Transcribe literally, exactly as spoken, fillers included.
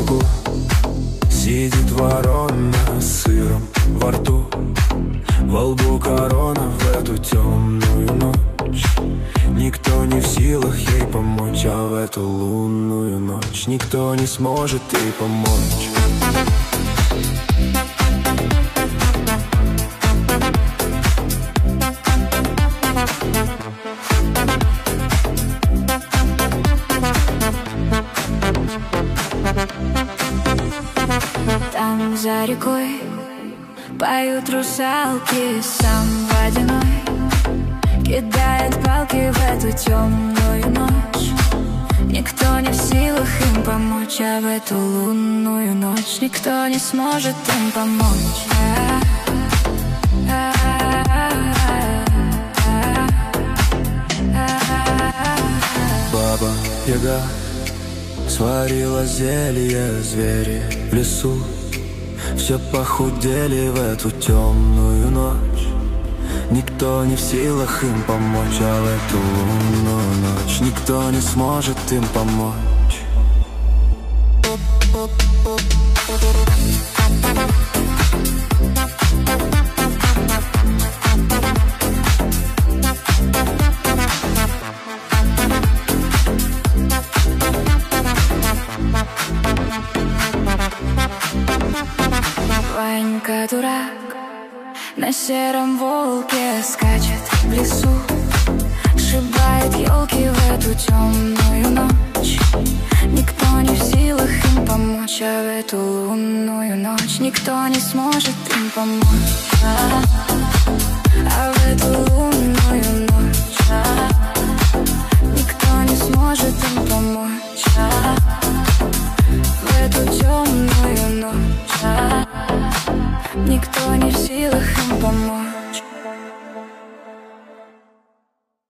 кругу сидит ворона с сыром во рту, во лбу корона в эту темную ночь. Никто не в силах ей помочь, а в эту лунную ночь никто не сможет ей помочь. Там за рекой поют русалки, сам водяной кидает палки в эту темную ночь. Никто не в силах им помочь, а в эту лунную ночь никто не сможет им помочь. Баба Яга сварила зелье, звери в лесу все похудели в эту темную ночь. Никто не в силах им помочь, а в эту лунную ночь никто не сможет им помочь. Ванька дурак на сером волке скачет в лесу, сшибает елки в эту темную ночь. Никто не в силах им помочь, а в эту лунную ночь никто не сможет им помочь. А, а в эту лунную ночь а, никто не сможет им помочь. А, в эту темную ночь а, никто не в силах им помочь.